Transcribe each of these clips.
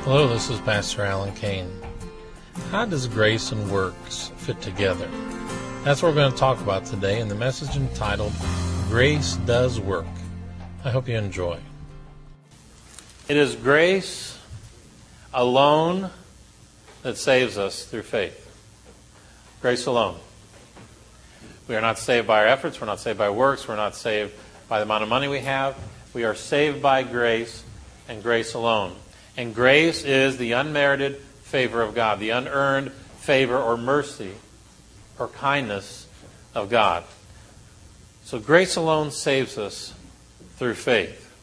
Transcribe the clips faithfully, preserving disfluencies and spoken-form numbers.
Hello, this is Pastor Alan Kane. How does grace and works fit together? That's what we're going to talk about today in the message entitled, Grace Does Work. I hope you enjoy. It is grace alone that saves us through faith. Grace alone. We are not saved by our efforts. We're not saved by works. We're not saved by the amount of money we have. We are saved by grace and grace alone. And grace is the unmerited favor of God, the unearned favor or mercy or kindness of God. So grace alone saves us through faith.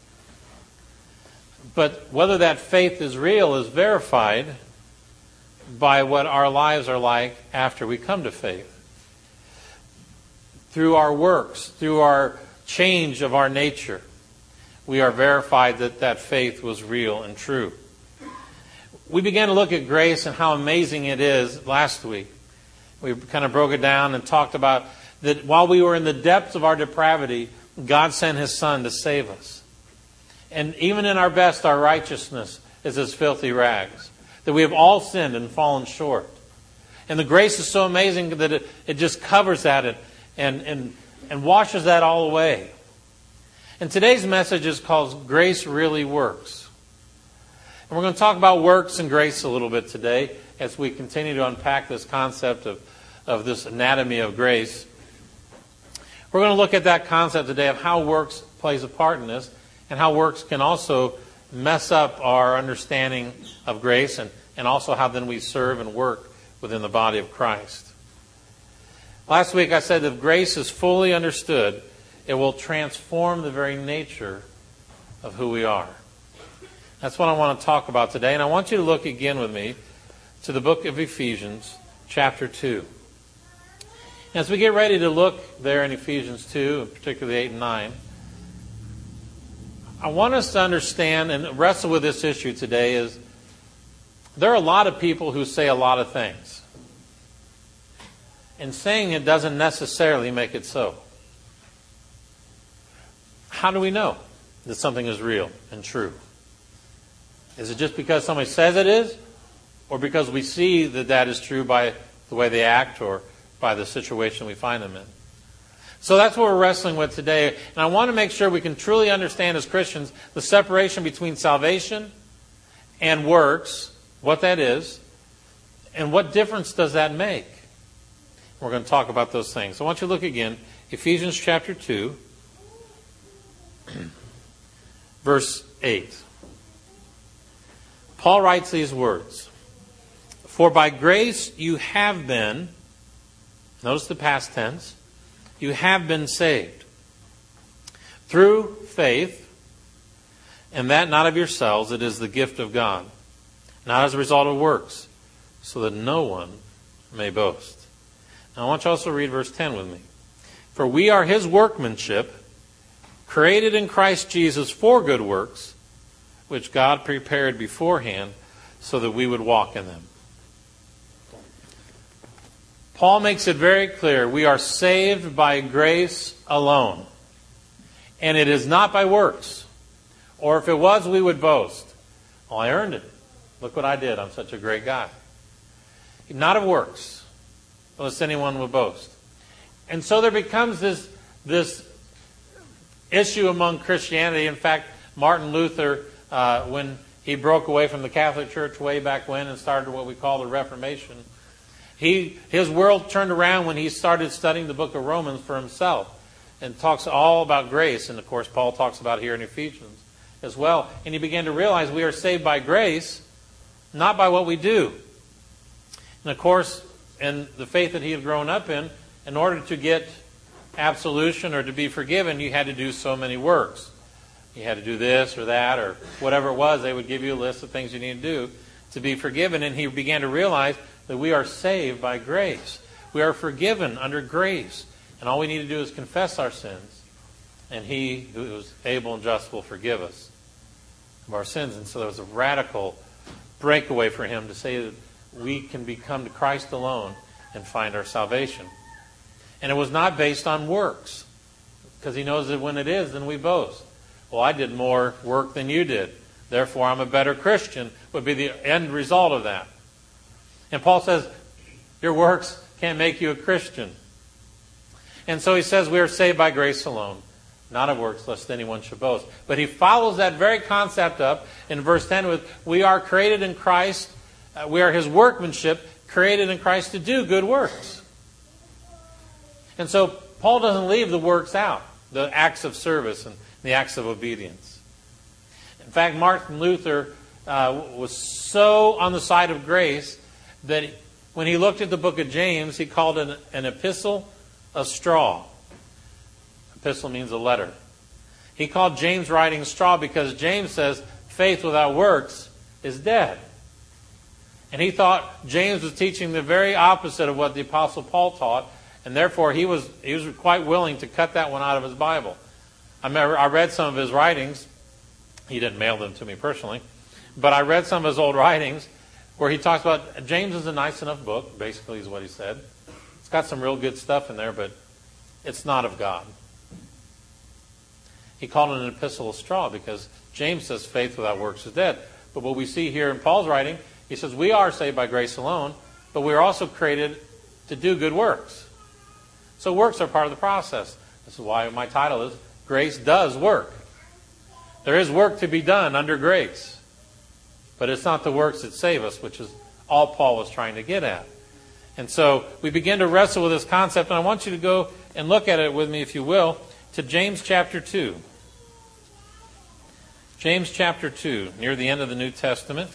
But whether that faith is real is verified by what our lives are like after we come to faith. Through our works, through our change of our nature, we are verified that that faith was real and true. We began to look at grace and how amazing it is last week. We kind of broke it down and talked about that while we were in the depths of our depravity, God sent His Son to save us. And even in our best, our righteousness is as filthy rags. That we have all sinned and fallen short. And the grace is so amazing that it, it just covers that and, and, and, and washes that all away. And today's message is called Grace Really Works. And we're going to talk about works and grace a little bit today as we continue to unpack this concept of, of this anatomy of grace. We're going to look at that concept today of how works plays a part in this and how works can also mess up our understanding of grace and, and also how then we serve and work within the body of Christ. Last week I said that if grace is fully understood, it will transform the very nature of who we are. That's what I want to talk about today. And I want you to look again with me to the book of Ephesians, chapter two. As we get ready to look there in Ephesians two, particularly eight and nine, I want us to understand and wrestle with this issue today is there are a lot of people who say a lot of things. And saying it doesn't necessarily make it so. How do we know that something is real and true? Is it just because somebody says it is? Or because we see that that is true by the way they act or by the situation we find them in? So that's what we're wrestling with today. And I want to make sure we can truly understand as Christians the separation between salvation and works, what that is, and what difference does that make? We're going to talk about those things. So I want you to look again, Ephesians chapter two, verse eight. Paul writes these words, "For by grace you have been," notice the past tense, "you have been saved through faith, and that not of yourselves, it is the gift of God, not as a result of works, so that no one may boast." Now I want you also to read verse ten with me. "For we are His workmanship, created in Christ Jesus for good works, which God prepared beforehand so that we would walk in them." Paul makes it very clear we are saved by grace alone. And it is not by works. Or if it was, we would boast. "Oh, I earned it. Look what I did. I'm such a great guy." Not of works, unless anyone would boast. And so there becomes this, this issue among Christianity. In fact, Martin Luther, Uh, when he broke away from the Catholic Church way back when and started what we call the Reformation, he his world turned around when he started studying the book of Romans for himself and talks all about grace. And of course, Paul talks about it here in Ephesians as well. And he began to realize we are saved by grace, not by what we do. And of course, in the faith that he had grown up in, in order to get absolution or to be forgiven, you had to do so many works. You had to do this or that or whatever it was. They would give you a list of things you need to do to be forgiven. And he began to realize that we are saved by grace. We are forgiven under grace. And all we need to do is confess our sins. And He who is able and just will forgive us of our sins. And so there was a radical breakaway for him to say that we can become to Christ alone and find our salvation. And it was not based on works. Because he knows that when it is, then we boast. Well, I did more work than you did. Therefore, I'm a better Christian, would be the end result of that. And Paul says, your works can't make you a Christian. And so he says we are saved by grace alone, not of works, lest anyone should boast. But he follows that very concept up in verse ten with, we are created in Christ, uh, we are his workmanship, created in Christ to do good works. And so Paul doesn't leave the works out, the acts of service and the acts of obedience. In fact, Martin Luther uh, was so on the side of grace that when he looked at the book of James, he called it an, an epistle of straw. Epistle means a letter. He called James' writing straw because James says faith without works is dead. And he thought James was teaching the very opposite of what the Apostle Paul taught, and therefore he was he was quite willing to cut that one out of his Bible. I remember I read some of his writings. He didn't mail them to me personally, but I read some of his old writings where he talks about James is a nice enough book, basically is what he said. It's got some real good stuff in there, but it's not of God. He called it an epistle of straw because James says faith without works is dead. But what we see here in Paul's writing, he says we are saved by grace alone, but we are also created to do good works. So works are part of the process. This is why my title is Grace Does Work. There is work to be done under grace. But it's not the works that save us, which is all Paul was trying to get at. And so we begin to wrestle with this concept, and I want you to go and look at it with me, if you will, to James chapter two. James chapter two, near the end of the New Testament.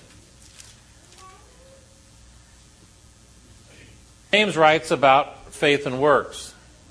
James writes about faith and works.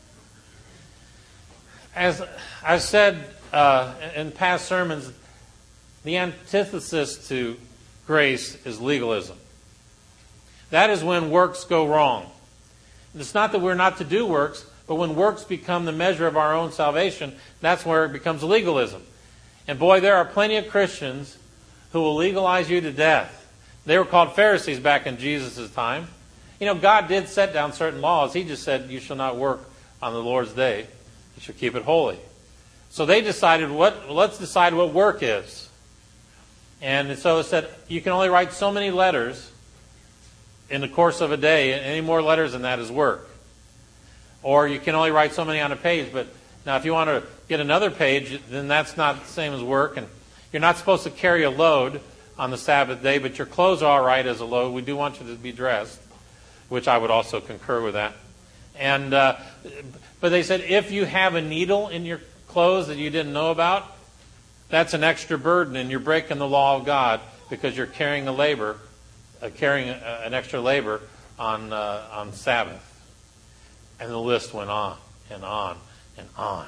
As I've said uh, in past sermons, the antithesis to grace is legalism. That is when works go wrong. It's not that we're not to do works, but when works become the measure of our own salvation, that's where it becomes legalism. And boy, there are plenty of Christians who will legalize you to death. They were called Pharisees back in Jesus' time. You know, God did set down certain laws. He just said, you shall not work on the Lord's day. You shall keep it holy. So they decided, what? let's decide what work is. And so it said, you can only write so many letters in the course of a day. Any more letters than that is work. Or you can only write so many on a page. But now if you want to get another page, then that's not the same as work. And you're not supposed to carry a load on the Sabbath day, but your clothes are all right as a load. We do want you to be dressed, which I would also concur with that. And uh, but they said, if you have a needle in your clothes that you didn't know about, that's an extra burden, and you're breaking the law of God because you're carrying a labor, uh, carrying a, an extra labor on uh, on Sabbath. And the list went on and on and on.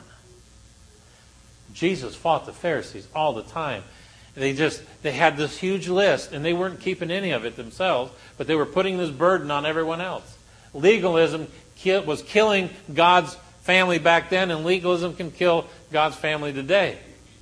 Jesus fought the Pharisees all the time. They just they had this huge list, and they weren't keeping any of it themselves, but they were putting this burden on everyone else. Legalism ki- was killing God's family back then, and legalism can kill God's family today.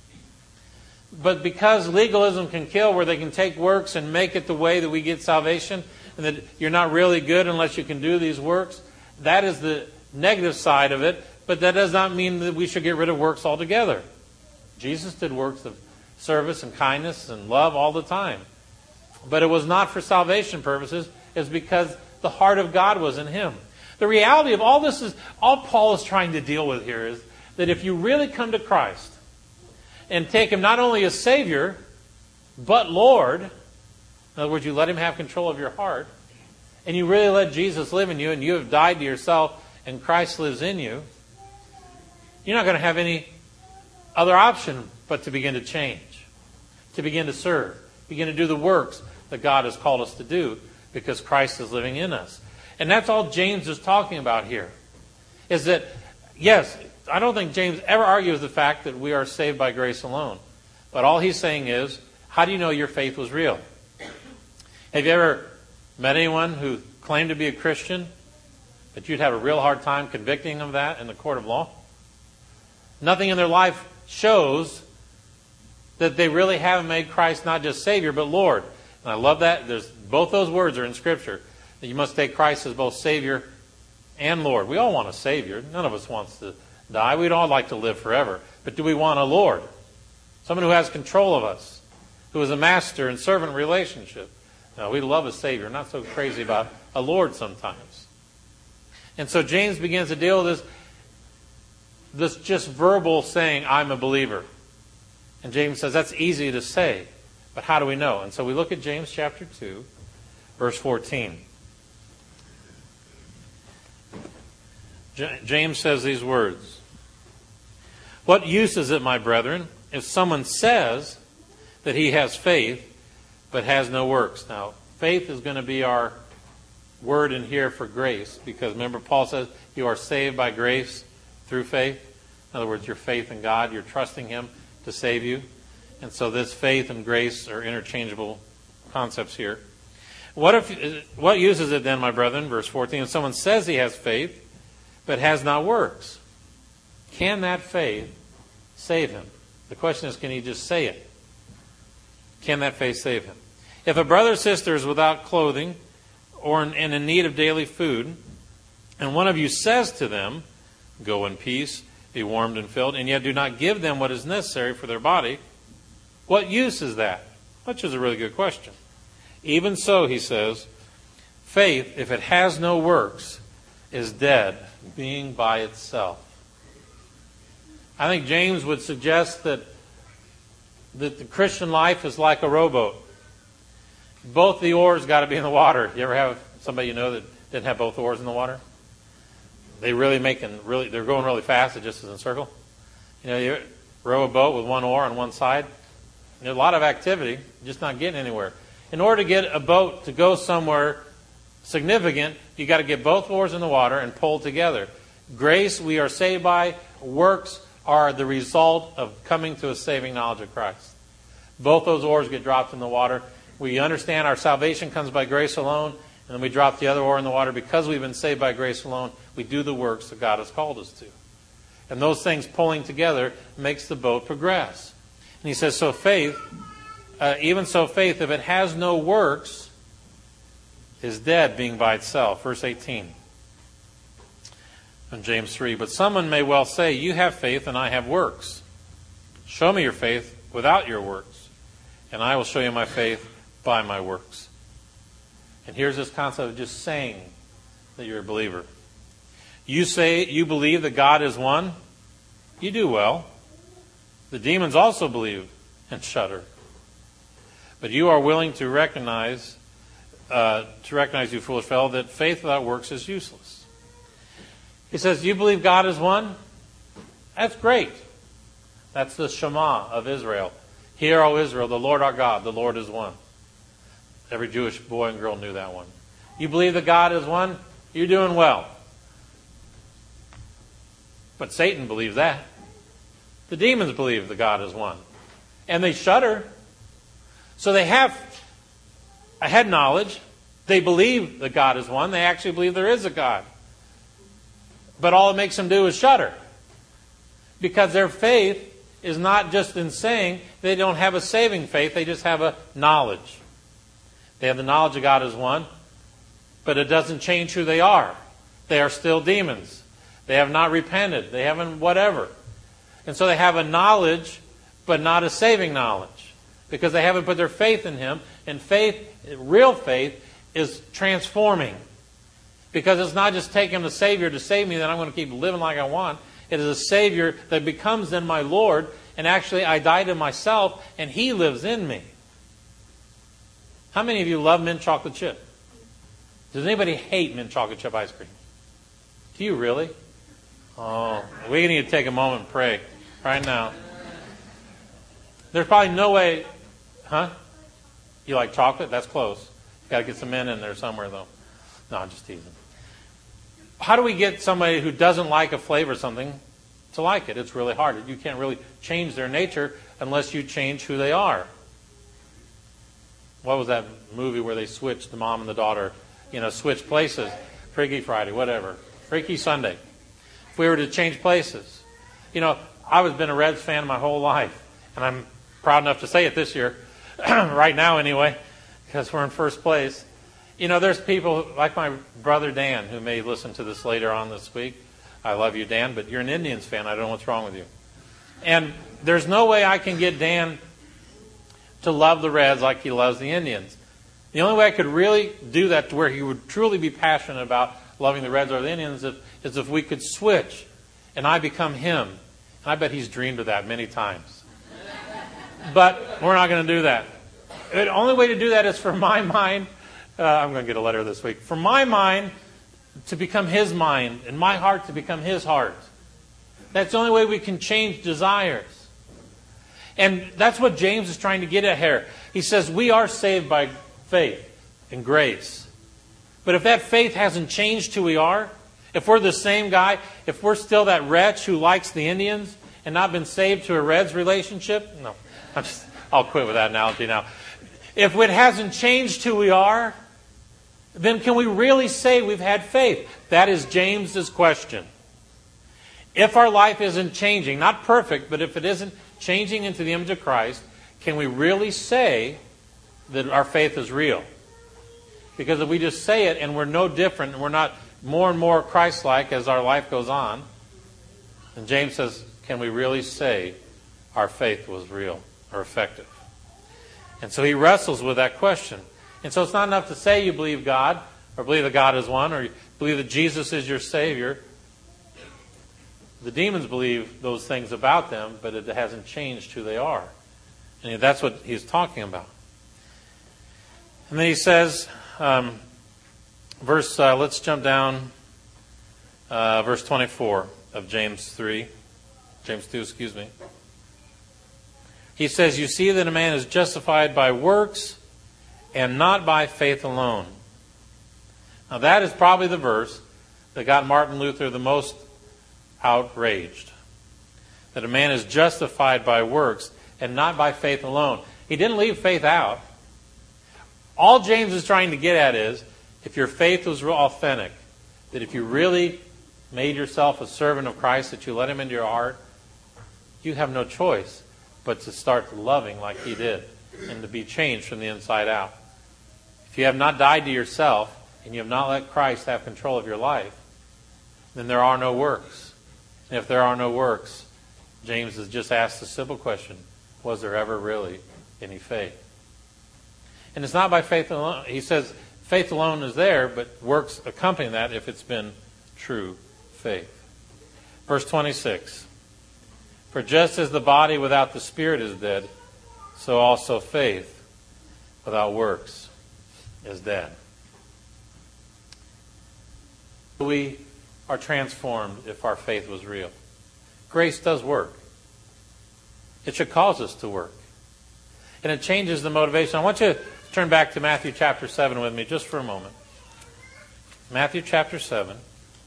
But because legalism can kill, where they can take works and make it the way that we get salvation, and that you're not really good unless you can do these works, that is the negative side of it. But that does not mean that we should get rid of works altogether. Jesus did works of service and kindness and love all the time. But it was not for salvation purposes. It's because the heart of God was in him. The reality of all this is, all Paul is trying to deal with here is that if you really come to Christ and take him not only as Savior, but Lord, in other words, you let him have control of your heart, and you really let Jesus live in you, and you have died to yourself, and Christ lives in you, you're not going to have any other option but to begin to change, to begin to serve, begin to do the works that God has called us to do because Christ is living in us. And that's all James is talking about here, is that, yes, I don't think James ever argues the fact that we are saved by grace alone. But all he's saying is, how do you know your faith was real? Have you ever met anyone who claimed to be a Christian, but you'd have a real hard time convicting them of that in the court of law? Nothing in their life shows that they really haven't made Christ not just Savior, but Lord. And I love that. There's both those words are in Scripture. That you must take Christ as both Savior and Lord. We all want a Savior. None of us wants to die. We'd all like to live forever. But do we want a Lord? Someone who has control of us, who is a master and servant relationship. Now, we love a Savior, not so crazy about a Lord sometimes. And so James begins to deal with this, this just verbal saying, I'm a believer. And James says that's easy to say, but how do we know? And so we look at James chapter two, verse fourteen. J- James says these words. What use is it, my brethren, if someone says that he has faith, but has no works? Now, faith is going to be our word in here for grace, because remember Paul says you are saved by grace through faith. In other words, your faith in God, you're trusting Him to save you. And so this faith and grace are interchangeable concepts here. What if? What use is it then, my brethren, verse fourteen, if someone says he has faith, but has not works? Can that faith save him? The question is, can he just say it? Can that faith save him? If a brother or sister is without clothing or in, and in need of daily food, and one of you says to them, go in peace, be warmed and filled, and yet do not give them what is necessary for their body, what use is that? Which is a really good question. Even so, he says, faith, if it has no works, is dead, being by itself. I think James would suggest that, that the Christian life is like a rowboat. Both the oars got to be in the water. You ever have somebody you know that didn't have both oars in the water? They really making really they're going really fast. It just is in a circle. You know, you row a boat with one oar on one side. There's a lot of activity, just not getting anywhere. In order to get a boat to go somewhere significant, you got to get both oars in the water and pull together. Grace, we are saved by. Works are the result of coming to a saving knowledge of Christ. Both those oars get dropped in the water. We understand our salvation comes by grace alone, and then we drop the other oar in the water. Because we've been saved by grace alone, we do the works that God has called us to. And those things pulling together makes the boat progress. And he says, so faith, uh, even so faith, if it has no works, is dead, being by itself. Verse eighteen. In James three, but someone may well say, you have faith and I have works. Show me your faith without your works, and I will show you my faith by my works. And here's this concept of just saying that you're a believer. You say you believe that God is one. You do well. The demons also believe and shudder. But you are willing to recognize, uh, to recognize, you foolish fellow, that faith without works is useless. He says, you believe God is one? That's great. That's the Shema of Israel. Hear, O Israel, the Lord our God, the Lord is one. Every Jewish boy and girl knew that one. You believe that God is one? You're doing well. But Satan believes that. The demons believe that God is one. And they shudder. So they have a head knowledge. They believe that God is one. They actually believe there is a God. But all it makes them do is shudder. Because their faith is not just in saying, they don't have a saving faith, they just have a knowledge. They have the knowledge of God as one, but it doesn't change who they are. They are still demons. They have not repented. They haven't whatever. And so they have a knowledge, but not a saving knowledge. Because they haven't put their faith in Him. And faith, real faith, is transforming. Because it's not just taking the Savior to save me that I'm going to keep living like I want. It is a Savior that becomes then my Lord. And actually I die to myself and He lives in me. How many of you love mint chocolate chip? Does anybody hate mint chocolate chip ice cream? Do you really? Oh, we need to take a moment and pray right now. There's probably no way, huh? You like chocolate? That's close. Got to get some mint in there somewhere though. No, I'm just teasing. How do we get somebody who doesn't like a flavor of something to like it? It's really hard. You can't really change their nature unless you change who they are. What was that movie where they switched, the mom and the daughter, you know, switched places? Freaky Friday, whatever. Freaky Sunday. If we were to change places. You know, I've been a Reds fan my whole life. And I'm proud enough to say it this year. Right now anyway. Because we're in first place. You know, there's people like my brother Dan, who may listen to this later on this week. I love you, Dan, but you're an Indians fan. I don't know what's wrong with you. And there's no way I can get Dan to love the Reds like he loves the Indians. The only way I could really do that to where he would truly be passionate about loving the Reds or the Indians is if, is if we could switch and I become him. And I bet he's dreamed of that many times. But we're not going to do that. The only way to do that is for my mind, uh, I'm going to get a letter this week, for my mind to become his mind and my heart to become his heart. That's the only way we can change desires. And that's what James is trying to get at here. He says we are saved by faith and grace. But if that faith hasn't changed who we are, if we're the same guy, if we're still that wretch who likes the Indians and not been saved to a Reds relationship, no, I'm just, I'll quit with that analogy now. If it hasn't changed who we are, then can we really say we've had faith? That is James's question. If our life isn't changing, not perfect, but if it isn't changing into the image of Christ, can we really say that our faith is real? Because if we just say it and we're no different and we're not more and more Christ-like as our life goes on, then James says, can we really say our faith was real or effective? And so he wrestles with that question. And so it's not enough to say you believe God or believe that God is one or you believe that Jesus is your Savior. The demons believe those things about them, but it hasn't changed who they are. And that's what he's talking about. And then he says, um, verse, uh, let's jump down, uh, verse twenty-four of James three. James two, excuse me. He says, you see that a man is justified by works and not by faith alone. Now that is probably the verse that got Martin Luther the most outraged. That a man is justified by works and not by faith alone. He didn't leave faith out. All James is trying to get at is, if your faith was authentic, that if you really made yourself a servant of Christ, that you let him into your heart, you have no choice but to start loving like he did and to be changed from the inside out. If you have not died to yourself and you have not let Christ have control of your life, then there are no works. And if there are no works, James has just asked a simple question, was there ever really any faith? And it's not by faith alone. He says faith alone is there, but works accompany that if it's been true faith. Verse twenty-six. For just as the body without the spirit is dead, so also faith without works is dead. We are transformed if our faith was real. Grace does work. It should cause us to work. And it changes the motivation. I want you to turn back to Matthew chapter seven with me just for a moment. Matthew chapter seven.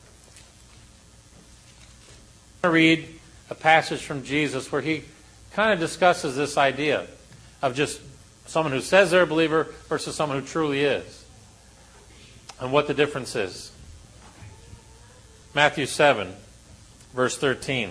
I'm going to read a passage from Jesus where he kind of discusses this idea of just someone who says they're a believer versus someone who truly is, and what the difference is. Matthew seven, verse thirteen.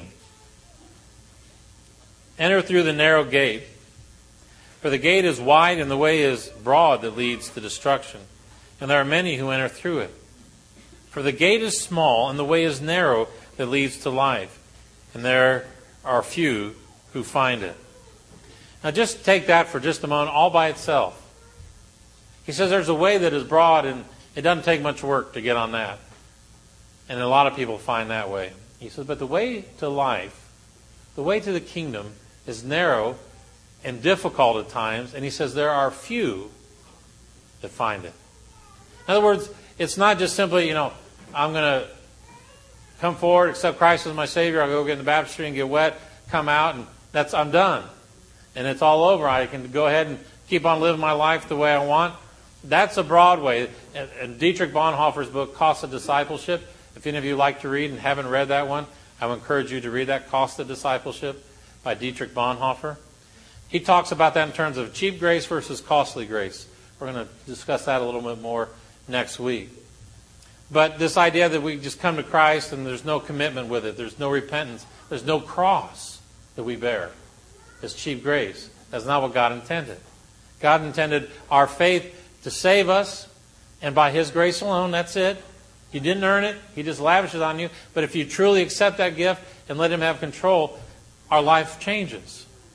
Enter through the narrow gate, for the gate is wide and the way is broad that leads to destruction, and there are many who enter through it. For the gate is small and the way is narrow that leads to life, and there are few who find it. Now just take that for just a moment all by itself. He says there's a way that is broad and it doesn't take much work to get on that. And a lot of people find that way. He says, but the way to life, the way to the kingdom is narrow and difficult at times. And he says there are few that find it. In other words, it's not just simply, you know, I'm going to come forward, accept Christ as my Savior, I'll go get in the baptistry and get wet, come out, and that's I'm done. And it's all over. I can go ahead and keep on living my life the way I want. That's a broad way. And, and Dietrich Bonhoeffer's book, Cost of Discipleship, if any of you like to read and haven't read that one, I would encourage you to read that, Cost of Discipleship by Dietrich Bonhoeffer. He talks about that in terms of cheap grace versus costly grace. We're going to discuss that a little bit more next week. But this idea that we just come to Christ and there's no commitment with it, there's no repentance, there's no cross that we bear. It's cheap grace. That's not what God intended. God intended our faith to save us, and by His grace alone, that's it. You didn't earn it. He just lavishes on you. But if you truly accept that gift and let Him have control, our life changes.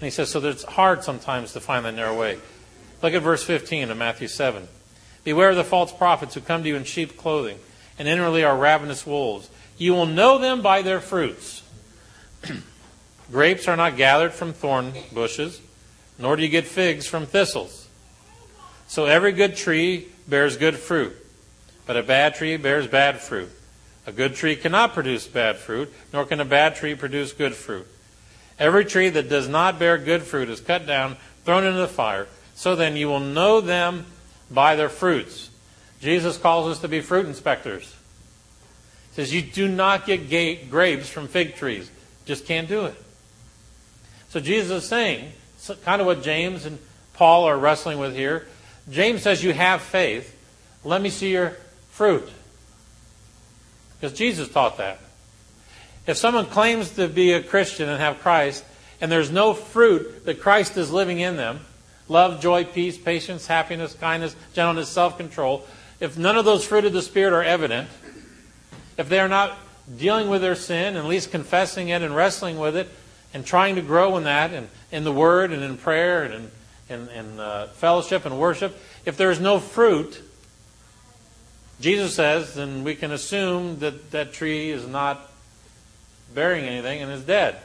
And he says, so that it's hard sometimes to find that narrow way. Look at verse fifteen of Matthew seven. Beware of the false prophets who come to you in sheep's clothing, and inwardly are ravenous wolves. You will know them by their fruits. Grapes are not gathered from thorn bushes, nor do you get figs from thistles. So every good tree bears good fruit, but a bad tree bears bad fruit. A good tree cannot produce bad fruit, nor can a bad tree produce good fruit. Every tree that does not bear good fruit is cut down, thrown into the fire. So then you will know them by their fruits. Jesus calls us to be fruit inspectors. He says you do not get ga- grapes from fig trees. Just can't do it. So Jesus is saying, kind of what James and Paul are wrestling with here. James says you have faith. Let me see your fruit. Because Jesus taught that. If someone claims to be a Christian and have Christ, and there's no fruit that Christ is living in them, love, joy, peace, patience, happiness, kindness, gentleness, self-control, if none of those fruit of the Spirit are evident, if they are not dealing with their sin, and at least confessing it and wrestling with it, and trying to grow in that, and in the Word, and in prayer, and in, in, in uh, fellowship and worship, if there is no fruit, Jesus says, then we can assume that that tree is not bearing anything and is dead.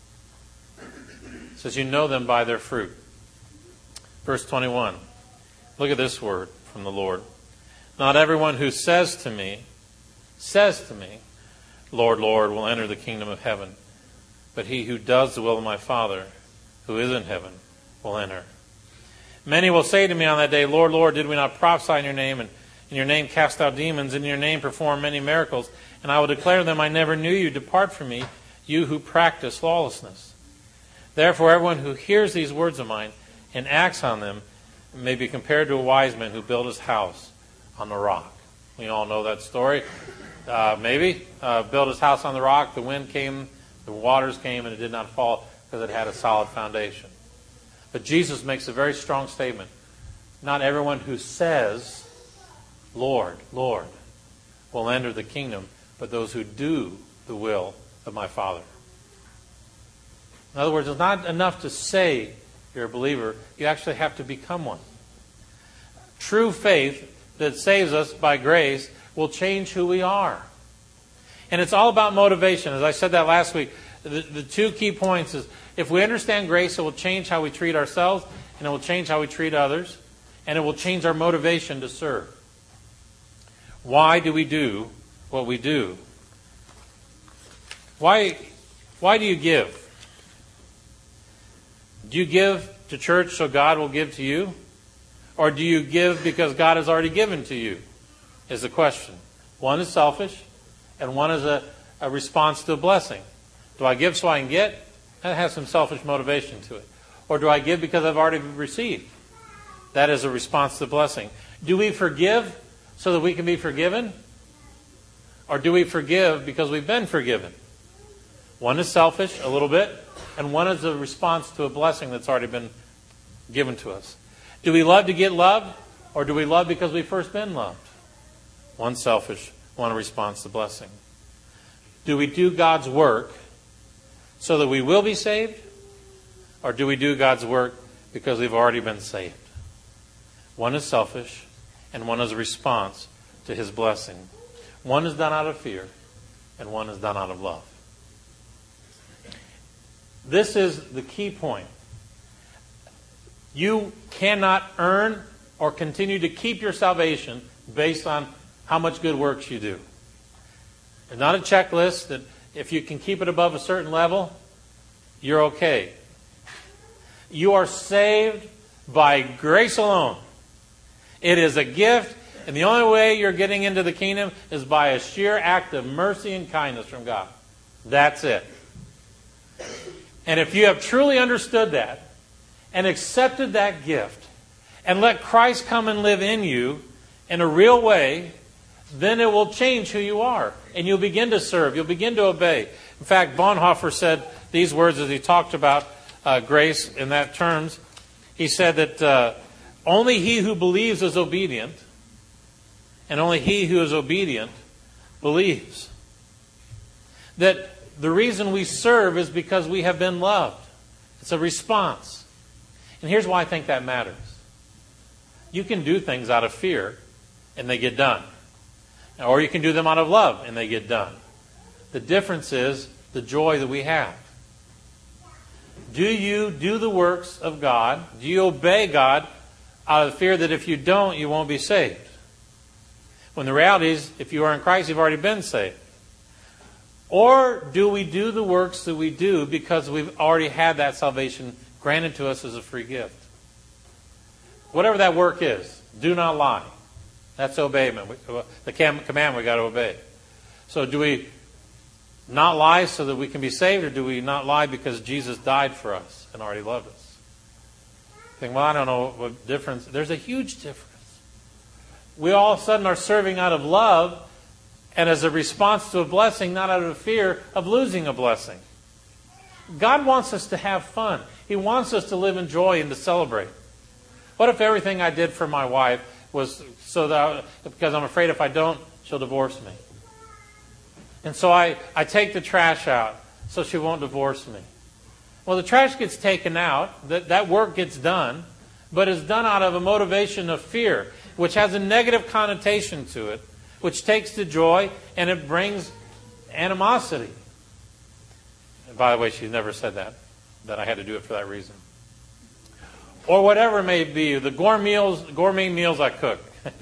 It says you know them by their fruit. Verse twenty-one. Look at this word from the Lord. Not everyone who says to me, says to me, Lord, Lord, will enter the kingdom of heaven, but he who does the will of my Father, who is in heaven, will enter. Many will say to me on that day, Lord, Lord, did we not prophesy in your name, and in your name cast out demons, in your name perform many miracles? And I will declare to them, I never knew you. Depart from me, you who practice lawlessness. Therefore, everyone who hears these words of mine and acts on them may be compared to a wise man who built his house on the rock. We all know that story. Uh, maybe. Uh, built his house on the rock. The wind came, the waters came, and it did not fall because it had a solid foundation. But Jesus makes a very strong statement. Not everyone who says, Lord, Lord, will enter the kingdom, but those who do the will of my Father. In other words, it's not enough to say you're a believer. You actually have to become one. True faith that saves us by grace will change who we are. And it's all about motivation. As I said that last week, the, the two key points is if we understand grace, it will change how we treat ourselves, and it will change how we treat others, and it will change our motivation to serve. Why do we do what we do? Why, why do you give? Do you give to church so God will give to you? Or do you give because God has already given to you? Is the question. One is selfish, and one is a, a response to a blessing. Do I give so I can get? That has some selfish motivation to it. Or do I give because I've already received? That is a response to the blessing. Do we forgive so that we can be forgiven? Or do we forgive because we've been forgiven? One is selfish, a little bit, and one is a response to a blessing that's already been given to us. Do we love to get loved, or do we love because we've first been loved? One selfish, one a response to blessing. Do we do God's work so that we will be saved, or do we do God's work because we've already been saved? One is selfish, and one is a response to His blessing. One is done out of fear, and one is done out of love. This is the key point. You cannot earn or continue to keep your salvation based on how much good works you do. There's not a checklist that if you can keep it above a certain level, you're okay. You are saved by grace alone. It is a gift, and the only way you're getting into the kingdom is by a sheer act of mercy and kindness from God. That's it. And if you have truly understood that and accepted that gift and let Christ come and live in you in a real way, then it will change who you are. And you'll begin to serve. You'll begin to obey. In fact, Bonhoeffer said these words as he talked about uh, grace in that terms. He said that uh, only he who believes is obedient, and only he who is obedient believes. That the reason we serve is because we have been loved. It's a response. And here's why I think that matters. You can do things out of fear, and they get done. Or you can do them out of love, and they get done. The difference is the joy that we have. Do you do the works of God? Do you obey God out of the fear that if you don't, you won't be saved? When the reality is, if you are in Christ, you've already been saved. Or do we do the works that we do because we've already had that salvation granted to us as a free gift? Whatever that work is, do not lie. That's obeyment. The command we got to obey. So do we not lie so that we can be saved, or do we not lie because Jesus died for us and already loved us? Think, well, I don't know what difference. There's a huge difference. We all of a sudden are serving out of love and as a response to a blessing, not out of fear of losing a blessing. God wants us to have fun. He wants us to live in joy and to celebrate. What if everything I did for my wife was so that I, because I'm afraid if I don't, she'll divorce me? And so I, I take the trash out so she won't divorce me. Well, the trash gets taken out, that, that work gets done, but it's done out of a motivation of fear, which has a negative connotation to it, which takes the joy and it brings animosity. And by the way, she's never said that, that I had to do it for that reason. Or whatever it may be, the gourmet meals, gourmet meals I cook.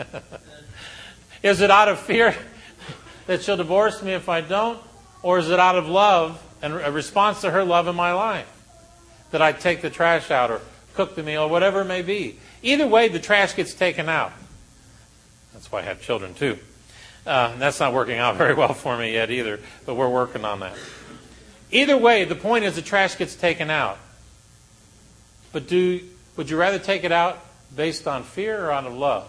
Is it out of fear that she'll divorce me if I don't? Or is it out of love and a response to her love in my life that I take the trash out or cook the meal, or whatever it may be? Either way, the trash gets taken out. That's why I have children too. Uh, that's not working out very well for me yet either, but we're working on that. Either way, the point is the trash gets taken out. But do would you rather take it out based on fear or out of love?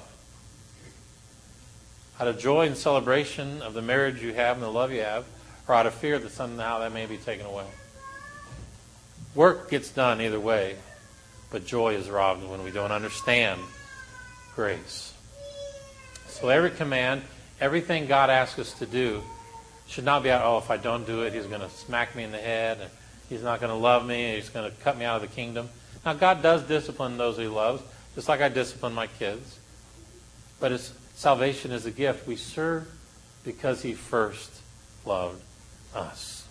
Out of joy and celebration of the marriage you have and the love you have, or out of fear that somehow that may be taken away? Work gets done either way, but joy is robbed when we don't understand grace. So every command, everything God asks us to do should not be out, oh, if I don't do it, He's going to smack me in the head, and He's not going to love me, and He's going to cut me out of the kingdom. Now, God does discipline those He loves, just like I discipline my kids. But it's, salvation is a gift. We serve because He first loved us.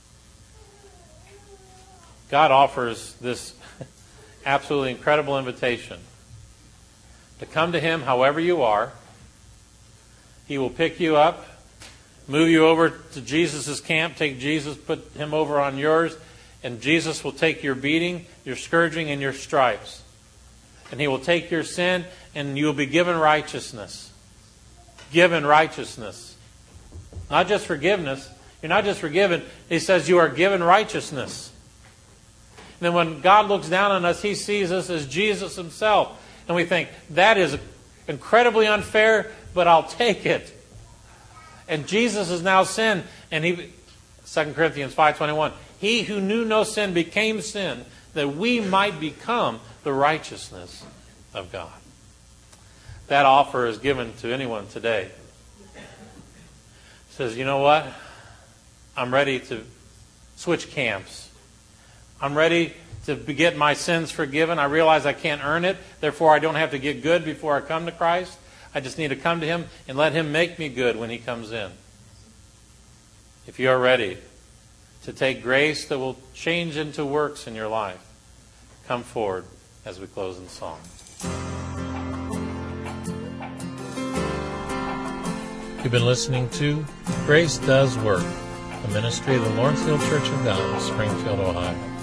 God offers this absolutely incredible invitation to come to Him however you are. He will pick you up, move you over to Jesus' camp, take Jesus, put Him over on yours, and Jesus will take your beating, your scourging, and your stripes. And He will take your sin, and you will be given righteousness. Given righteousness. Not just forgiveness. You're not just forgiven. He says you are given righteousness. And then when God looks down on us, He sees us as Jesus Himself. And we think, that is incredibly unfair, but I'll take it. And Jesus is now sin. And He, Second Corinthians five twenty-one, He who knew no sin became sin, that we might become the righteousness of God. That offer is given to anyone today. Says, you know what? I'm ready to switch camps. I'm ready to get my sins forgiven. I realize I can't earn it. Therefore, I don't have to get good before I come to Christ. I just need to come to Him and let Him make me good when He comes in. If you are ready to take grace that will change into works in your life, come forward as we close in song. You've been listening to Grace Does Work, a ministry of the Lawrenceville Church of God in Springfield, Ohio.